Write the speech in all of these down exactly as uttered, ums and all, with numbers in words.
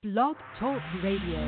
Blog Talk Radio.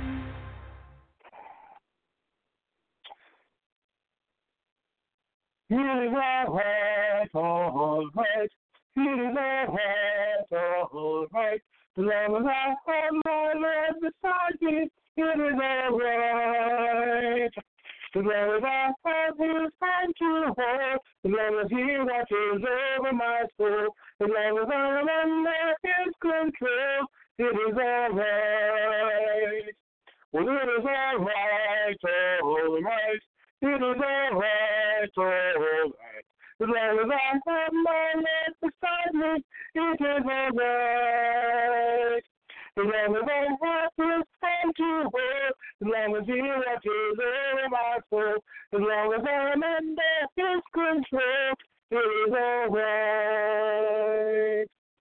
It is all right, all right. It is all right, all right. As long as I have my Lord beside me, it is all right. As long as I have His hand to hold, as long as He watches over my soul, as long as I'm under His control, it is all right. Well, it is all right, all right. It is all right, all right. As long as I have my Lord beside me, it is all right. As long as I have His hand to hold, as long as He watches over my soul, as long as I'm under His control, it is all right.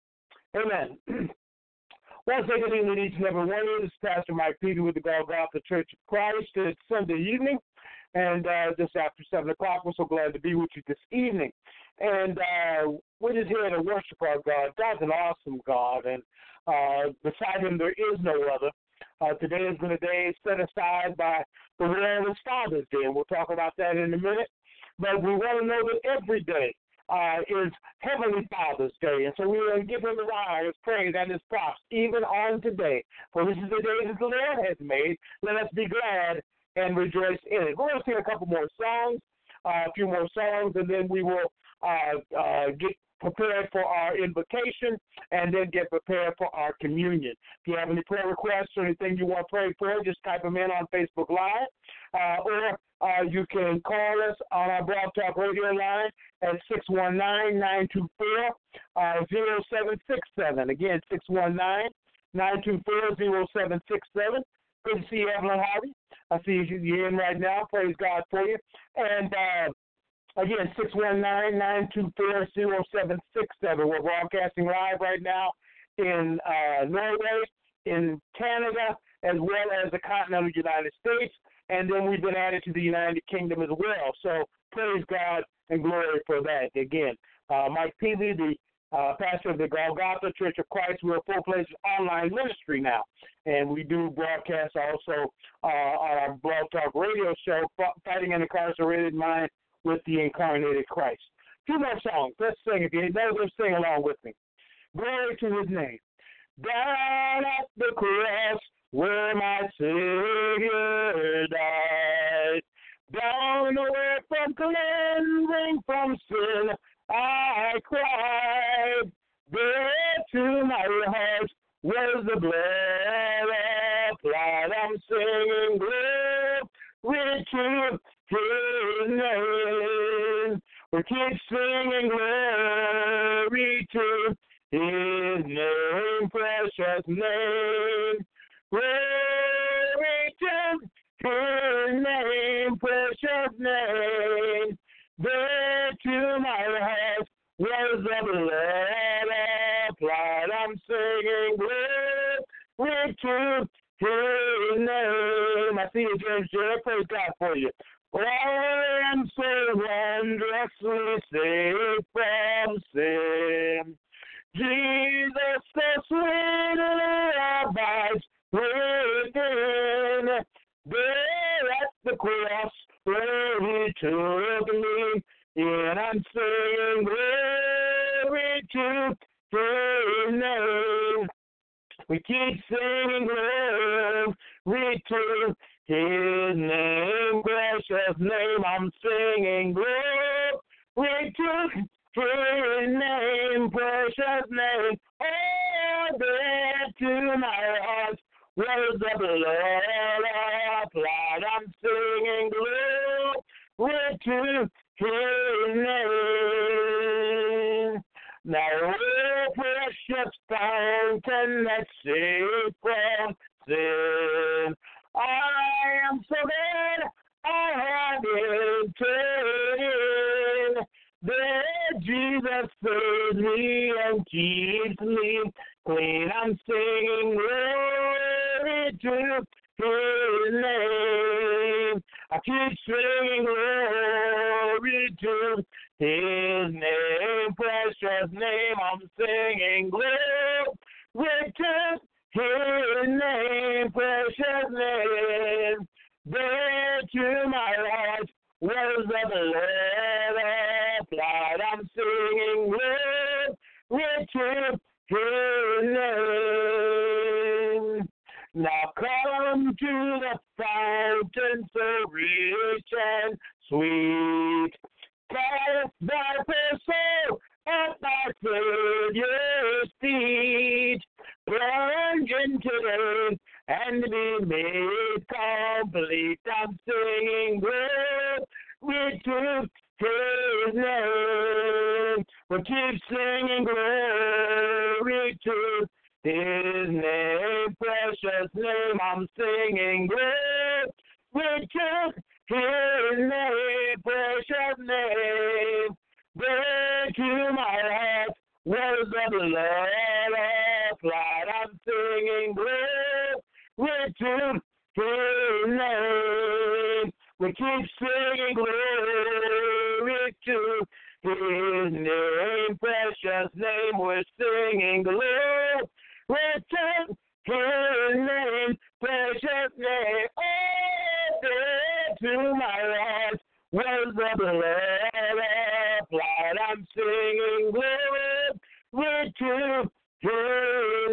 Amen. Once again, good evening, each and every one of you. This is Pastor Mike Peter with the Golgotha Church of Christ. It's Sunday evening, and uh, just after seven o'clock, we're so glad to be with you this evening. And uh, we're just here to worship our God. God's an awesome God, and uh, beside Him there is no other. Uh, today has been a day set aside by the world as Father's Day, and we'll talk about that in a minute. But we want to know that every day Uh, is Heavenly Father's Day. And so we will give Him His honor, His praise, and His props, even on today. For this is the day that the Lord has made. Let us be glad and rejoice in it. We're going to sing a couple more songs, uh, a few more songs, and then we will uh, uh, get prepared for our invocation and then get prepared for our communion. If you have any prayer requests or anything you want to pray for, just type them in on Facebook Live, uh, or uh, you can call us on our Blog Talk Radio line at six one nine, nine two four, zero seven six seven. Again, six one nine, nine two four, zero seven six seven. Good to see you, Evelyn Harvey. I see you're in right now. Praise God for you. And uh, again, six one nine, nine two four, zero seven six seven. We're broadcasting live right now in uh, Norway, in Canada, as well as the continental United States. And then we've been added to the United Kingdom as well. So praise God and glory for that. Again, uh, Mike Peavy, the uh, pastor of the Golgotha Church of Christ, we're a full-fledged online ministry now. And we do broadcast also uh, on our Blog Talk Radio show, Fighting an Incarcerated Mind with the Incarnated Christ. Two more songs. Let's sing. If you know, let's sing along with me. Glory to His name. Down at the cross where my Savior died, down away from cleansing from sin, I cried. There to my heart was the blood applied. I'm singing glory to His name. We keep singing glory to His name, precious name. Glory to His name, precious name. There to my heart was the blood applied. I'm singing glory to His name. I see you, James J. Praise God for you. For I am so wondrously saved from sin. Jesus, so sweetly abides within. There at the cross where He took me, and I'm singing glory to His name. We keep singing glory to His name, precious name. I'm singing glory to His name, precious name. Oh, there to my heart was the blood applied. I'm singing glory to His name. Now, oh, precious fountain that saves from sin, I am so glad I have entered in. There Jesus saves me and keeps me clean. I'm singing glory to His name. I keep singing glory to His name, precious name. I'm singing glory to His name, precious name, there to my heart was the blood applied. I'm singing glory to his name. Now come to the fountain so rich and sweet. Cast thy poor soul at thy Savior's feet. Plunge into it and be made complete. I'm singing glory to his name. We'll keep singing glory to his name, precious name. I'm singing glory to his name, precious name. There to my heart was the blood applied. I'm singing glory to his name. We keep singing glory to his name, precious name. We're singing glory to his name, precious name. Oh, there to my heart was the blood applied. I'm singing glory to his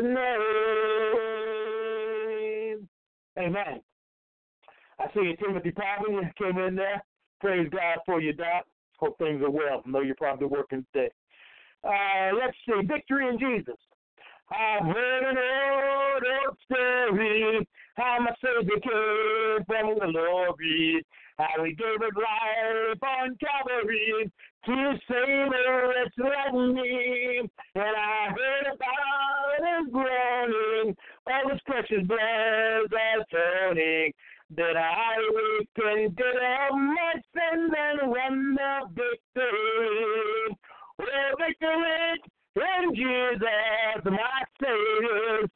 name. Amen. I see you, Timothy Poppin. You came in there. Praise God for you, Doc. Hope things are well. I know you're probably working today. Uh, let's see. Victory in Jesus. I've heard an old, old story, how my Savior came from glory, how he gave his life on Calvary to save a wretch like me. And I heard about his groaning, all his precious blood atoning, that I repented of my sins and won the victory. Well, victory in Jesus, my Savior,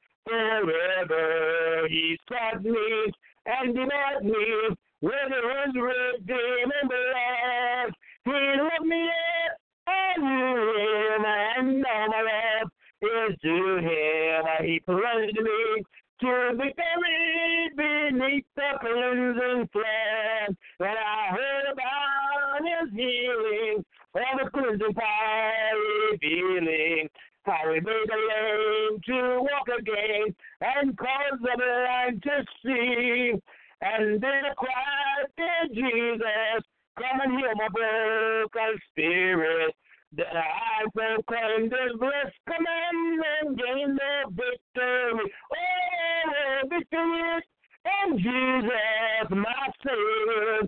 forever he sought me and denied me with his redeeming blood. He loved me yet, I knew him, and all my love is to him. He plunged me to victory beneath the cleansing flood. And I heard about his healing, all the cleansing power revealing, how he made the lame to walk again and caused the blind to see. And then I cried, dear Jesus, come and heal my broken spirit, that I proclaim this blessed command and gain the victory. Oh, victory in Jesus, my Savior,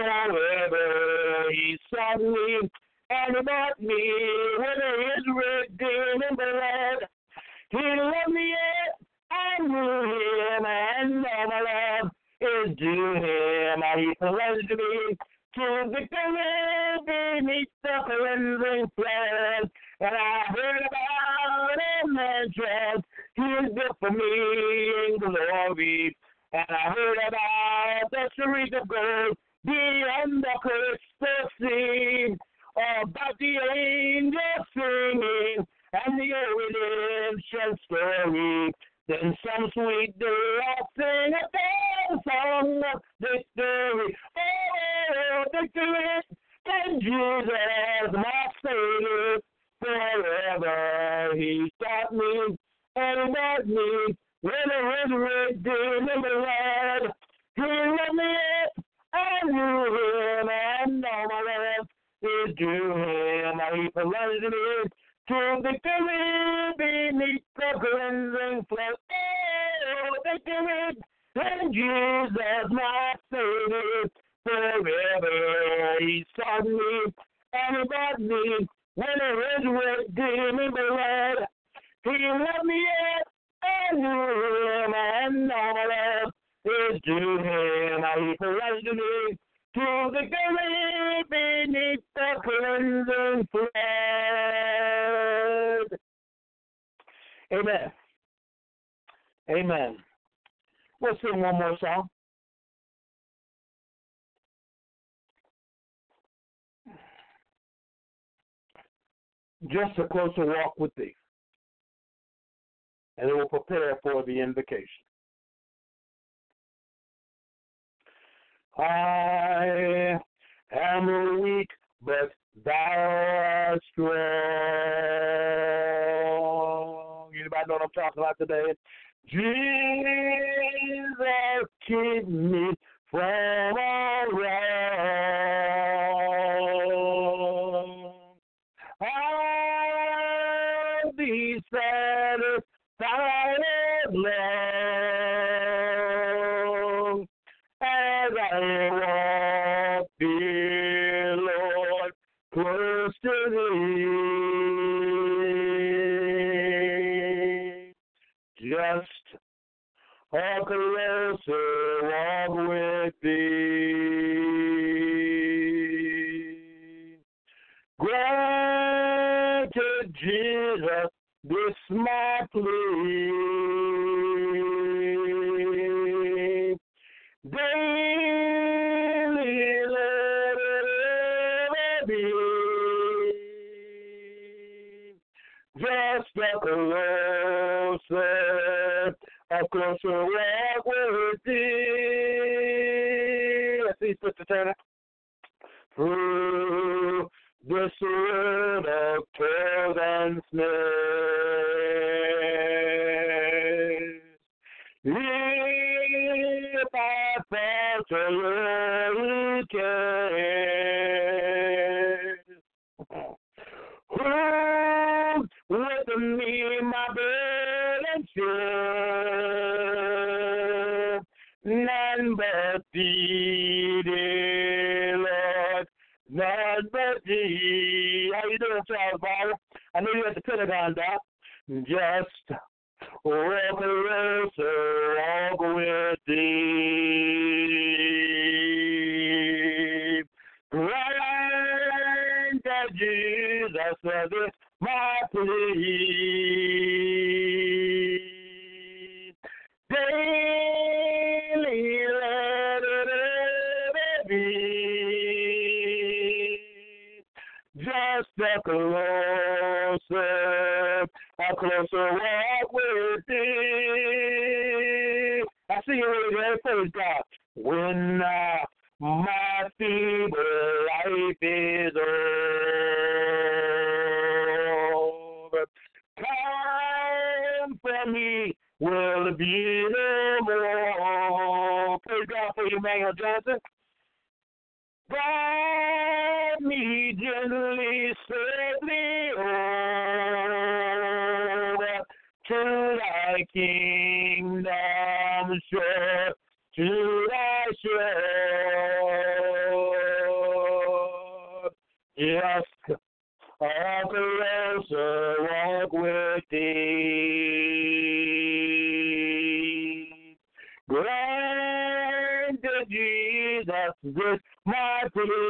forever he sought me and he bought me with his redeeming blood. He loved me yet, I knew him, and all my love is due him. He plunged me to victory beneath the cleansing flood. And I heard about a mansion he is built for me in glory. And I heard about the streets of gold beyond the crystal sea, about the angels singing and the redemption story. Then some sweet day I'll sing a song of victory. Oh, victory in Jesus, my Savior, forever he sought me and he bought me with his redeeming blood. He loved me, I knew him, and all my love is due him. He plunged me to victory beneath the cleansing flood. Oh, victory in Jesus, my Savior, forever he sought me and he bought me with his redeeming blood. He loved me yet, I knew him, and all my love is due him. He plunged me to victory beneath the cleansing flood. Amen. Amen. We'll sing one more song. Just a closer walk with thee. And it will prepare for the invocation. I am weak, but thou art strong. Anybody know what I'm talking about today? Jesus, keep me from all wrong. I'll be satisfied at long as I walk thee, Lord, close to thee. Just a closer walk with thee. Grant to Jesus this my plea. Daily let it ever be. Just a closer, a closer walk with thee. Let's see, Sister Turner. Through this world of toils and snares, if I falter your cares, hold with me my burden share, none but thee, dear Lord, none but thee. How you doing, Charles Barber? I know you at the Pentagon, Doc. Just walk closer, walk with thee. Grant that Jesus this my plea. Daily let it ever be. Just a closer, a closer walk with thee. I see you over there, praise God. When uh, my feeble life is over, time for me will be no more. Praise God for you, Emmanuel Johnson. Guide me gently, safely over to thy kingdom shore, to thy shore. Just a closer walk with thee. Grant to Jesus this my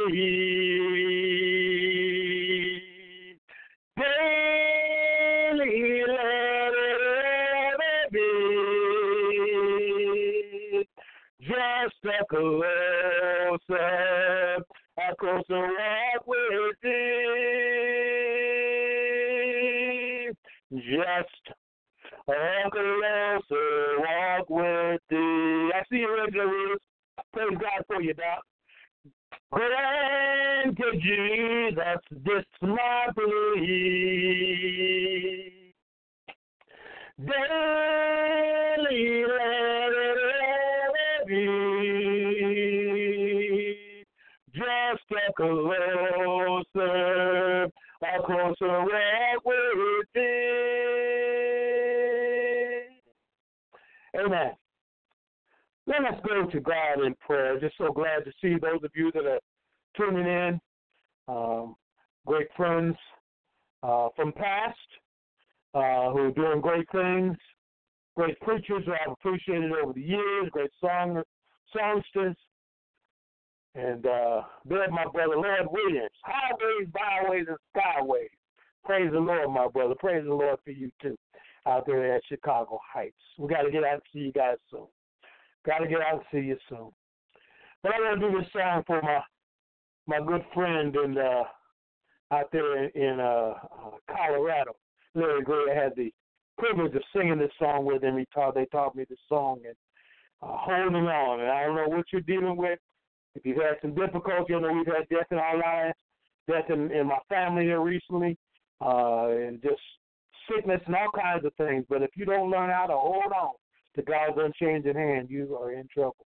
plea. Daily let it ever be. Just a closer, a closer walk with thee. Just a closer walk with thee. I see you, regular Ruth. Praise God for you, Doc. Grant to Jesus this my plea. Daily let it ever be. Just a closer, a closer walk with thee. Amen. Let us go to God in prayer. Just so glad to see those of you that are tuning in, um, great friends uh, from past uh, who are doing great things, great preachers who I've appreciated over the years, great song, songsters, and uh, there's my brother, Lord Williams, highways, byways, and skyways. Praise the Lord, my brother. Praise the Lord for you, too, out there at Chicago Heights. We got to get out and see you guys soon. Got to get out and see you soon. But I want to do this song for my my good friend in uh, out there in, in uh, uh, Colorado. Larry Gray. I had the privilege of singing this song with him. He taught they taught me this song and uh, holding on. And I don't know what you're dealing with. If you've had some difficulty, I know we've had death in our lives, death in, in my family here recently, uh, and just sickness and all kinds of things. But if you don't learn how to hold on to God's unchanging hand, you are in trouble.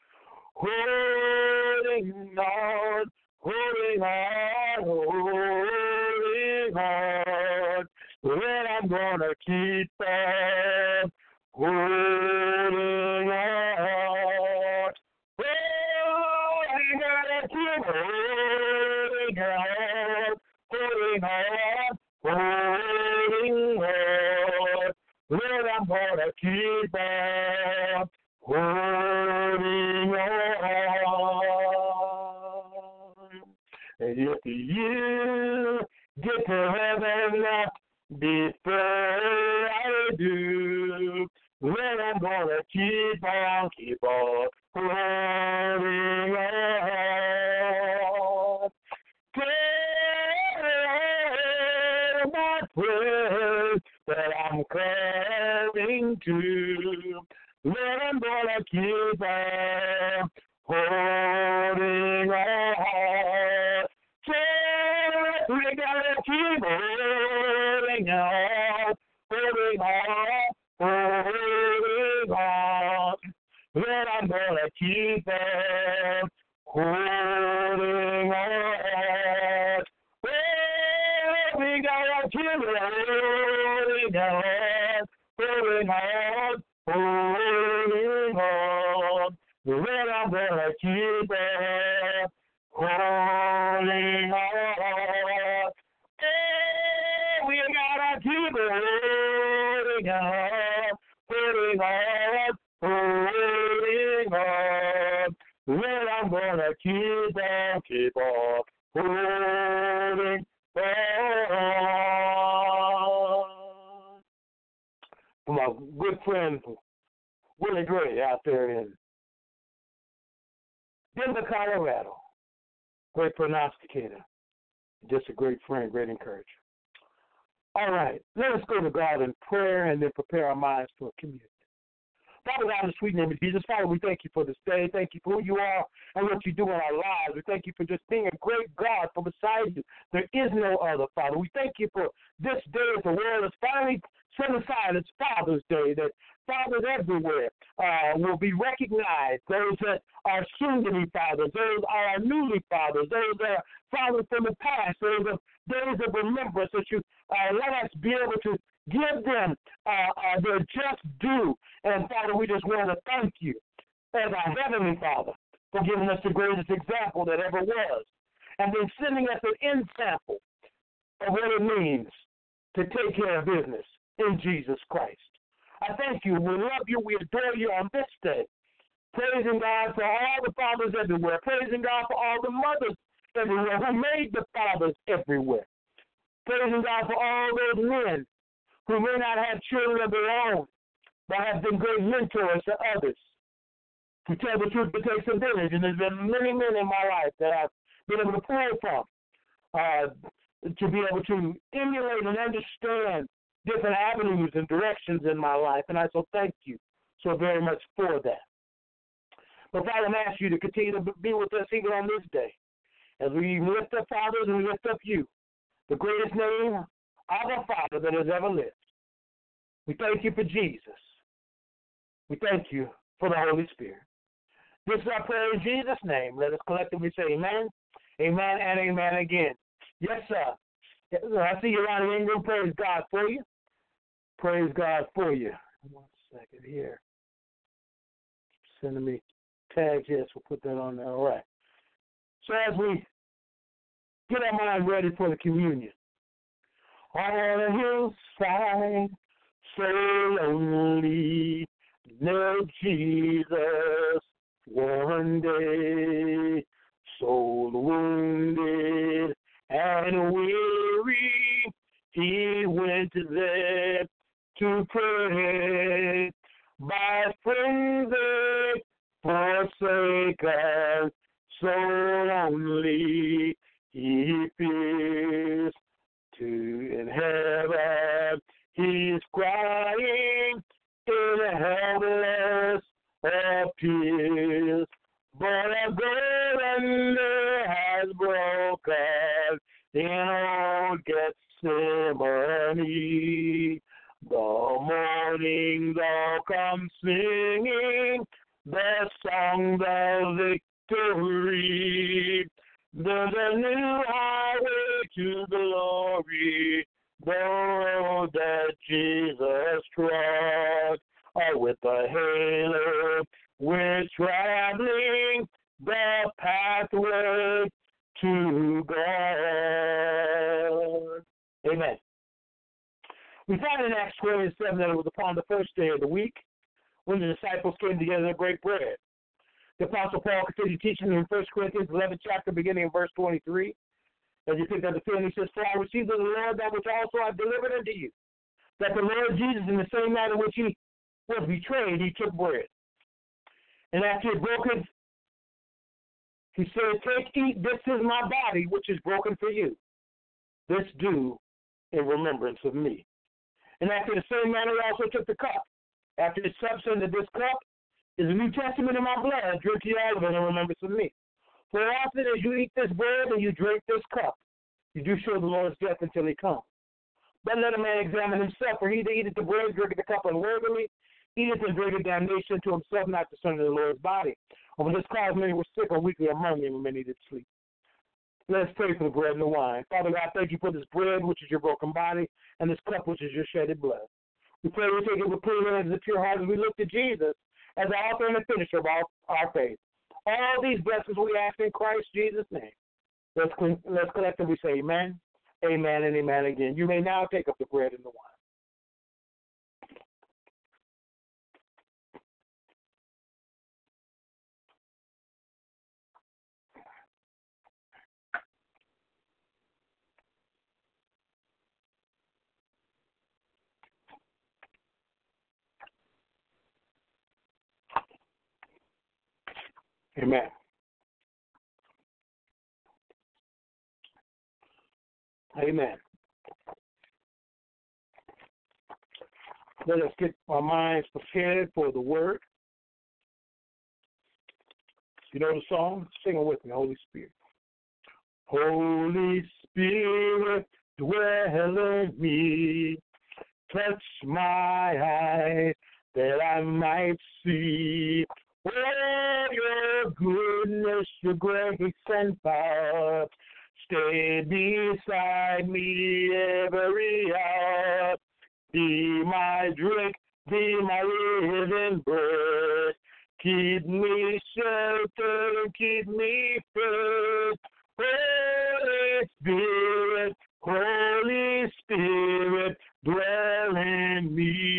Holding on, holding on, holding on, when I'm gonna keep on holding on. Oh, I gotta keep holding on, holding on, holding on, when I'm gonna keep on holding on. And if you get to heaven before I do, then I'm gonna keep on, keep on holding on. Tell my friends that I'm coming to, then I'm gonna keep on holding on. Tell we gotta keep holding on, holding on, holding on. Then I'm gonna keep on holding on. Well, we gotta keep holding on, holding on, holding on. Then I'm gonna keep on holding on. Hey, we gotta keep holding on, holding on, holding on. Then I'm gonna keep on, keep on holding on. For my good friend Willie Gray out there in Denver, Colorado. Great prognosticator. Just a great friend, great encourager. All right, let us go to God in prayer and then prepare our minds for communion. Father God, in the sweet name of Jesus, Father, we thank you for this day. Thank you for who you are and what you do in our lives. We thank you for just being a great God, for beside you there is no other, Father. We thank you for this day as the world is finally set aside. It's Father's Day, that fathers everywhere uh, will be recognized, those that are soon-to-be fathers, those are newly fathers, those that are fathers from the past, those are days of remembrance, that you uh, let us be able to give them uh, uh, their just due. And, Father, we just want to thank you as our Heavenly Father for giving us the greatest example that ever was, and then sending us an example of what it means to take care of business in Jesus Christ. I thank you. We love you. We adore you on this day. Praising God for all the fathers everywhere. Praising God for all the mothers everywhere who made the fathers everywhere. Praising God for all those men who may not have children of their own, but have been great mentors to others. To tell the truth, it takes a village, and there's been many men in my life that I've been able to pull from uh, to be able to emulate and understand different avenues and directions in my life, and I so thank you so very much for that. But Father, I ask you to continue to be with us even on this day, as we lift up fathers and we lift up you, the greatest name of a father that has ever lived. We thank you for Jesus. We thank you for the Holy Spirit. This is our prayer in Jesus' name. Let us collectively say amen, amen, and amen again. Yes, sir. Yes, sir. I see you around the Ingram. Praise God for you. Praise God for you. One second here. Sending me tags. Yes, we'll put that on there. All right. So as we get our mind ready for the communion, on a hillside, so lonely, no Jesus, one day, soul wounded and weary, he went there to pray. By friends they forsaken, so lonely he feels. To in heaven he's crying in a helpless appeals. But I'm going in old Gethsemane. The morning thou comes singing the song of victory. There's a new highway to glory, the road that Jesus trod. Oh, with the halo, we're traveling the pathway to God. Amen. We find in Acts twenty-seven that it was upon the first day of the week when the disciples came together to break bread. The Apostle Paul continued teaching in First Corinthians eleventh chapter, beginning in verse twenty-three. As you pick up the pen, he says, "For I received of the Lord that which also I delivered unto you, that the Lord Jesus, in the same night in which he was betrayed, he took bread. And after he broke it, he said, Take, eat, this is my body, which is broken for you. This do in remembrance of me. And after the same manner, he also took the cup. After the substance of this cup is the New Testament in my blood. Drink ye all of it in remembrance of me. For often as you eat this bread and you drink this cup, you do show the Lord's death until he comes. But let a man examine himself, for he that eateth the bread, drinketh the cup unworthily, eateth and drinketh damnation to himself, not discerning the Lord's body. And when this cause many were sick or weakly among them, and many did sleep." Let's pray for the bread and the wine. Father God, thank you for this bread, which is your broken body, and this cup, which is your shedded blood. We pray we take it with clean hands and pure hearts as we look to Jesus as the author and the finisher of our, our faith. All these blessings we ask in Christ Jesus' name. Let's, let's collectively say amen, amen, and amen again. You may now take up the bread and the wine. Amen. Amen. Let us get our minds prepared for the word. You know the song? Sing it with me, Holy Spirit. Holy Spirit, dwell in me. Touch my eyes that I might see. Oh, your goodness, your grace and power, stay beside me every hour. Be my drink, be my living bread. Keep me sheltered, keep me fed. Holy Spirit, Holy Spirit, dwell in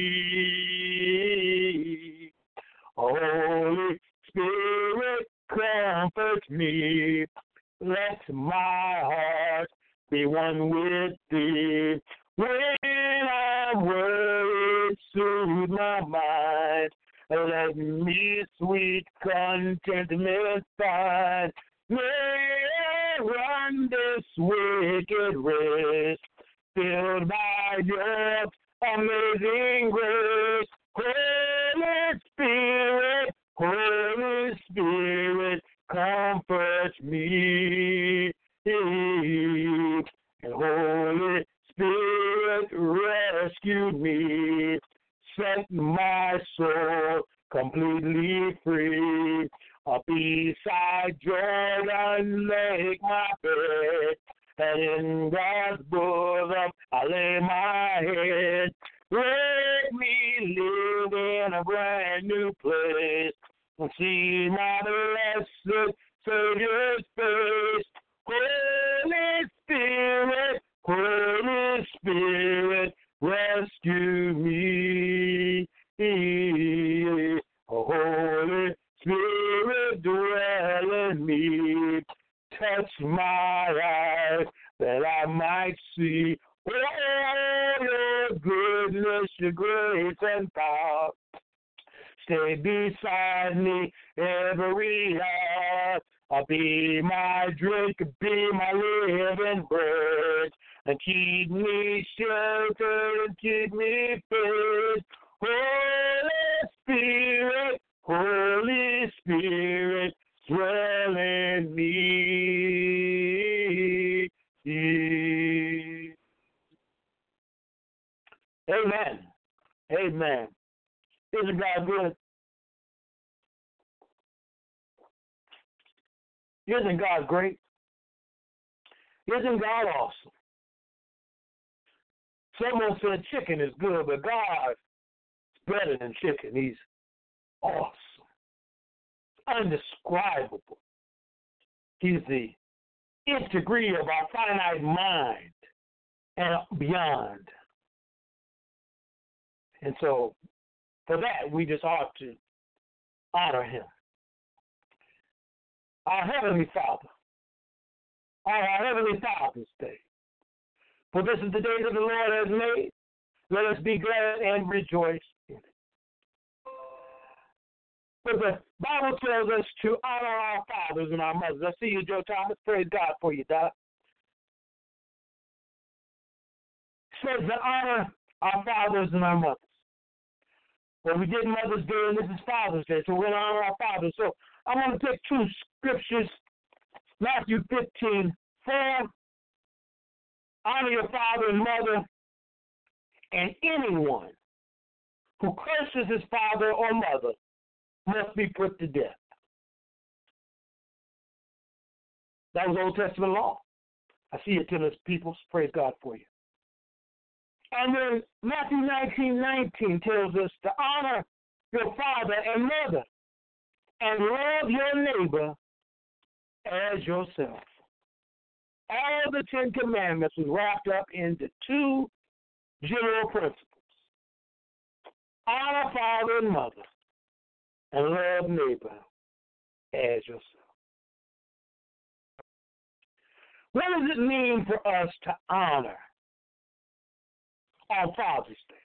me. Holy Spirit, comfort me. Let my heart be one with thee. When I'm worried, soothe my mind. Let me sweet contentment find. May I run this wicked race, filled by your amazing grace. Holy Spirit, Holy Spirit, comfort me. And Holy Spirit, rescue me. Set my soul completely free. Up beside Jordan, make my bed. And in God's bosom, I lay my head. Let me live in a brand new place and see my blessed Savior's face. Holy Spirit, Holy Spirit, rescue me. Holy Spirit, dwell in me. Touch my eyes that I might see. Oh, your goodness, your grace and power. Stay beside me every hour. I'll be my drink, be my living bread. And keep me sheltered and keep me fed. Holy Spirit, Holy Spirit, dwell in me. Isn't God good? Isn't God great? Isn't God awesome? Someone said chicken is good, but God is better than chicken. He's awesome, undescribable. He's the nth degree of our finite mind and beyond. And so, for that, we just ought to honor him. Our Heavenly Father, on our Heavenly Father's Day. For this is the day that the Lord has made. Let us be glad and rejoice in it. But the Bible tells us to honor our fathers and our mothers. I see you, Joe Thomas. Praise God for you, Doc. It says to honor our fathers and our mothers. Well, we did Mother's Day, and this is Father's Day, so we're going to honor our fathers. So I'm going to pick two scriptures, Matthew fifteen, four. Honor your father and mother, and anyone who curses his father or mother must be put to death. That was Old Testament law. I see it, Tennis people. Praise God for you. And then Matthew nineteen nineteen tells us to honor your father and mother and love your neighbor as yourself. All the Ten Commandments was wrapped up into two general principles. Honor father and mother and love neighbor as yourself. What does it mean for us to honor on Father's Day?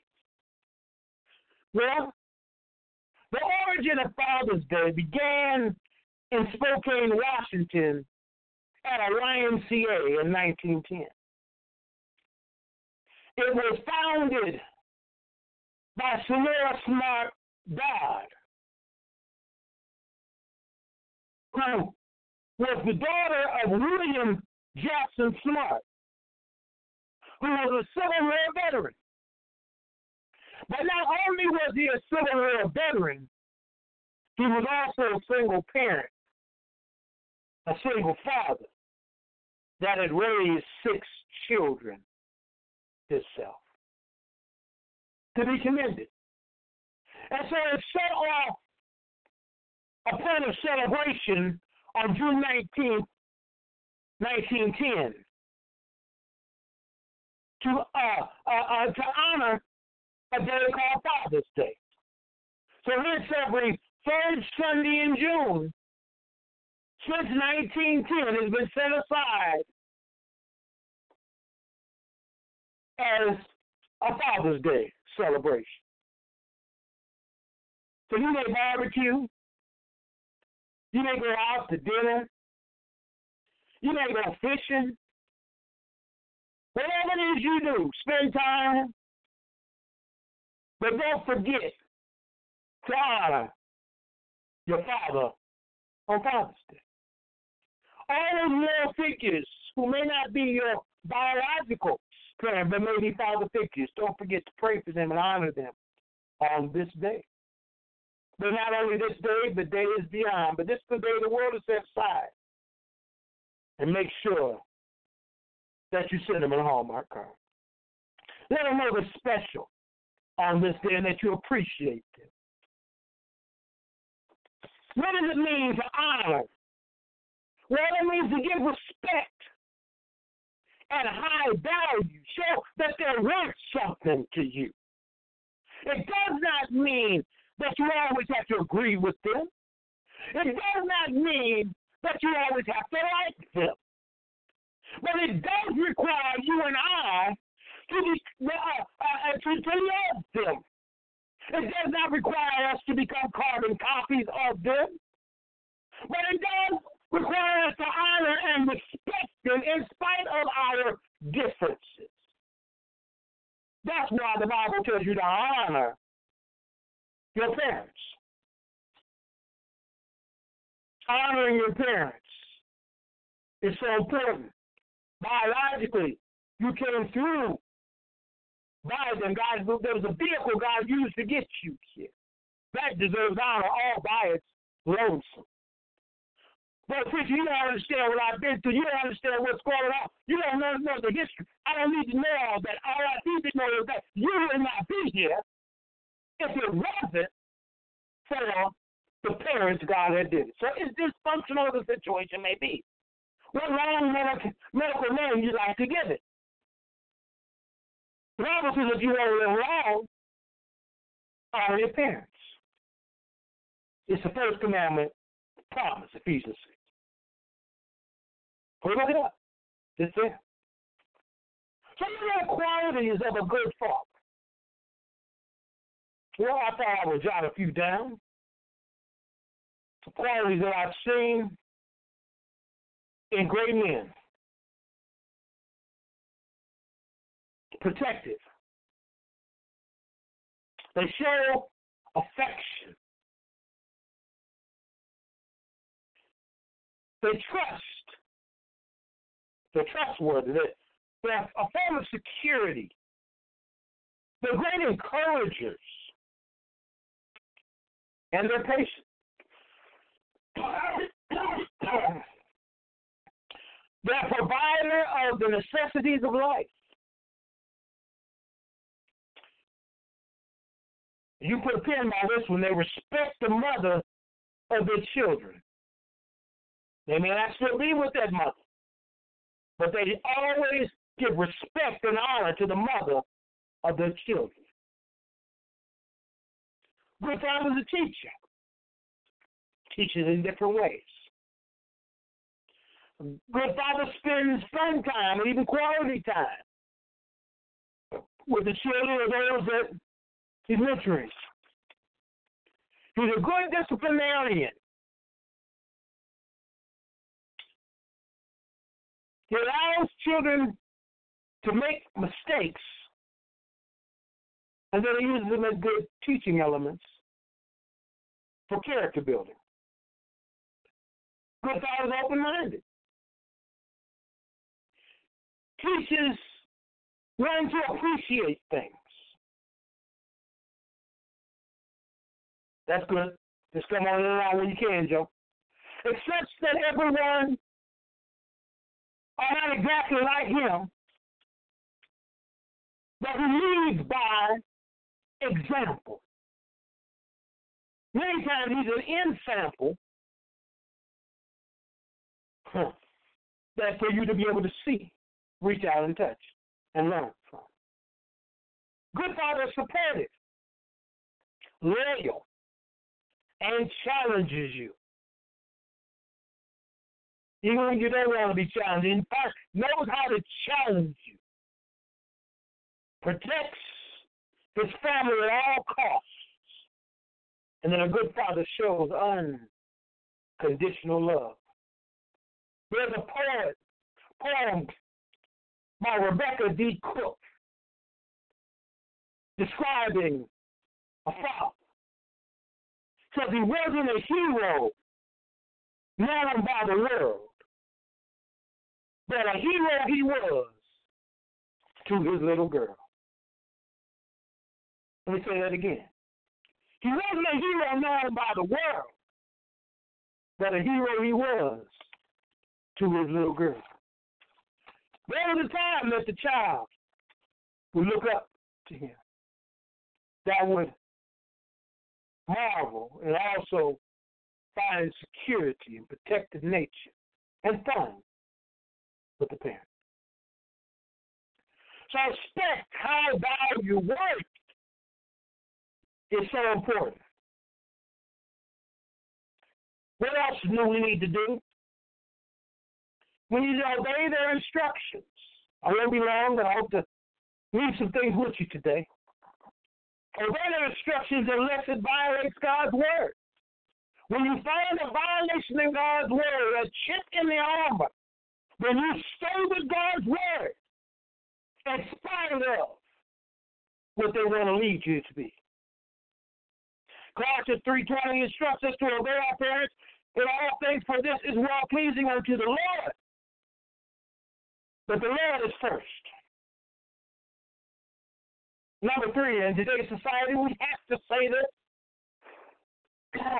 Well, the origin of Father's Day began in Spokane, Washington, at a Y M C A in nineteen ten. It was founded by Sonora Smart Dodd, who was the daughter of William Jackson Smart, who was a Civil War veteran. But not only was he a Civil War veteran, he was also a single parent, a single father that had raised six children himself. To be commended. And so it set off a point of celebration on June nineteenth, nineteen ten, to uh, uh, uh, to honor a day called Father's Day. So hence every third Sunday in June since nineteen ten has been set aside as a Father's Day celebration. So you may barbecue, you may go out to dinner, you may go fishing, whatever it is you do, spend time, but don't forget to honor your father on Father's Day. All those male figures who may not be your biological parent, but may be father figures, don't forget to pray for them and honor them on this day. But not only this day, but days beyond. But this is the day the world is set aside. And make sure that you send them a Hallmark card. Let them know they're special on this day and that you appreciate them. What does it mean to honor? Well, it means to give respect and high value. Show that they're worth something to you. It does not mean that you always have to agree with them. It does not mean that you always have to like them. But it does require you and I to, be, uh, uh, to, to love them. It does not require us to become carbon copies of them. But it does require us to honor and respect them in spite of our differences. That's why the Bible tells you to honor your parents. Honoring your parents is so important. Biologically, you came through by them. God, there was a vehicle God used to get you here. life deserves honor all by its lonesome. But preacher, you don't understand what I've been through. You don't understand what's going on. You don't know, know the history. I don't need to know all that. All I need to know is that you would not be here if it wasn't for the parents God had did it. So it's dysfunctional as the situation may be. What wrong medical, medical name you like to give it? The Bible says if you want to live long, honor your parents. It's the first commandment promise, Ephesians six. Go look it up. It's there. So what are the qualities of a good father? Well, I thought I would jot a few down. The qualities that I've seen in great men. Protective. They show affection. They trust. They're trustworthy. They're a form of security. They're great encouragers. And they're patient. They're provider of the necessities of life. You put a pin by this one. They respect the mother of their children. They may not still be with that mother, but they always give respect and honor to the mother of their children. Good father's a teacher. Teaches in different ways. Good father spends fun time and even quality time with the children of those that he's mentoring. He's a good disciplinarian. He allows children to make mistakes, and then he uses them as good teaching elements for character building. Good father is open-minded. Teaches learn to appreciate things. That's good. Just come on in around when you can, Joe. Accepts that everyone are not exactly like him, but he leads by example. Many times he's an example huh, that for you to be able to see, reach out and touch, and learn from. Good father is supportive, loyal, and challenges you. Even when you don't want to be challenged, in fact, knows how to challenge you. Protects his family at all costs. And then a good father shows unconditional love. There's a poet, poem by Rebecca D. Cook describing a father. Says he wasn't a hero known by the world, but a hero he was to his little girl. Let me say that again. He wasn't a hero known by the world, but a hero he was to his little girl. There was a time that the child would look up to him, that would marvel and also find security and protective nature and fun with the parent. So respect, high value work is so important. What else do we need to do? We need to obey their instructions. I won't be long, but I hope to leave some things with you today. Obey their instructions unless it violates God's word. When you find a violation in God's word, a chip in the armor, then you stay with God's word in spite of what they want to lead you to be. Colossians three twenty instructs us to obey our parents in all things, for this is well pleasing unto the Lord. But the Lord is first. Number three, in today's society, we have to say this.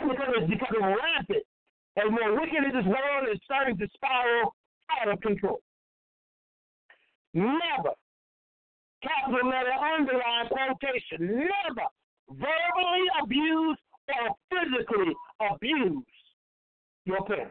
because it's becoming rampant. And more wicked in this world is starting to spiral out of control. Never, capital letter underline quotation, never verbally abuse or physically abuse your parents.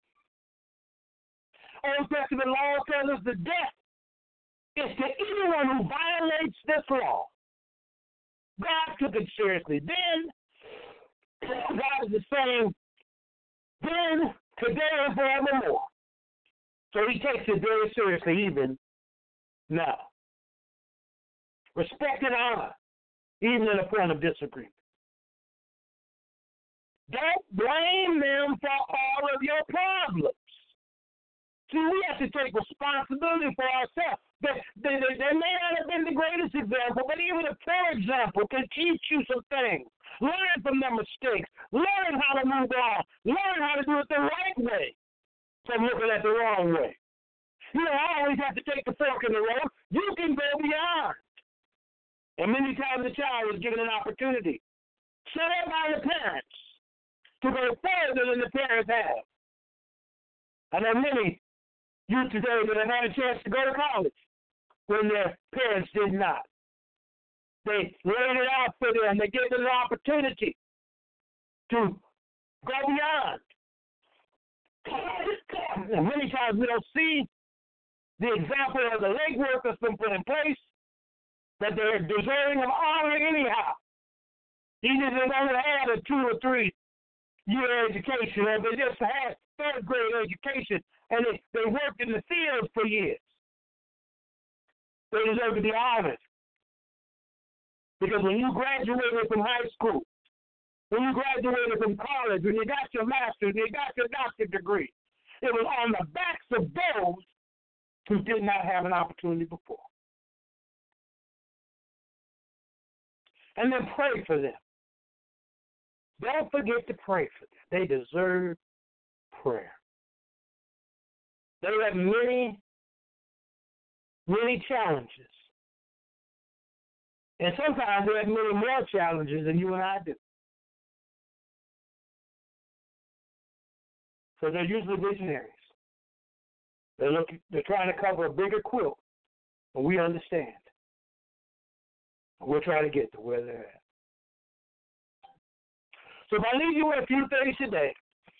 Old Testament law tells us the death is to anyone who violates this law. God took it seriously then. God is the same then, today, and forevermore. So he takes it very seriously even now. Respect and honor, even in a point of disagreement. Don't blame them for all of your problems. See, we have to take responsibility for ourselves. They, they, they, they may not have been the greatest example, but even a poor example can teach you some things. Learn from their mistakes. Learn how to move on. Learn how to do it the right way from looking at the wrong way. You don't always have to take the fork in the road. You can go beyond. And many times the child is given an opportunity, set by the parents, to go further than the parents have. I know many youth today that have had a chance to go to college when their parents did not. They laid it out for them. They gave them an opportunity to go beyond. And many times we don't see the example of the legwork that's been put in place, that they're deserving of honor anyhow. Either they only had a two or three year education, or they just had third grade education, and they, they worked in the field for years. They deserve to be honored. Because when you graduated from high school, when you graduated from college, when you got your master's, when you got your doctorate degree, it was on the backs of those who did not have an opportunity before. And then pray for them. Don't forget to pray for them. They deserve prayer. They have many, many challenges. And sometimes they have many more challenges than you and I do. So they're usually visionaries. They're looking, they're trying to cover a bigger quilt, and we understand. We're trying to get to where they're at. So if I leave you with a few things today,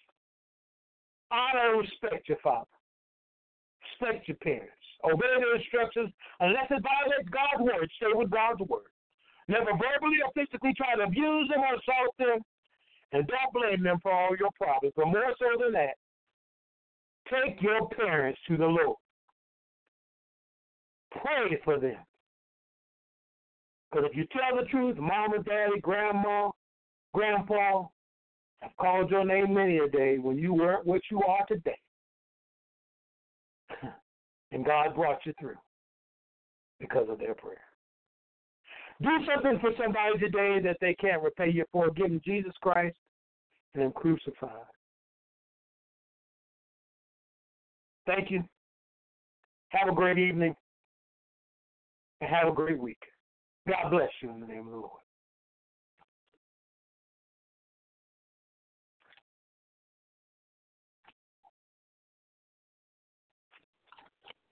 honor and respect your father. Respect your parents. Obey their instructions unless it violates God's word. Stay with God's word. Never verbally or physically try to abuse them or assault them. And don't blame them for all your problems. But more so than that, take your parents to the Lord. Pray for them. Because if you tell the truth, mama, daddy, grandma, grandpa, I've called your name many a day when you weren't what you are today. And God brought you through because of their prayer. Do something for somebody today that they can't repay you for. Give them Jesus Christ and Him crucified. Thank you. Have a great evening. And have a great week. God bless you in the name of the Lord.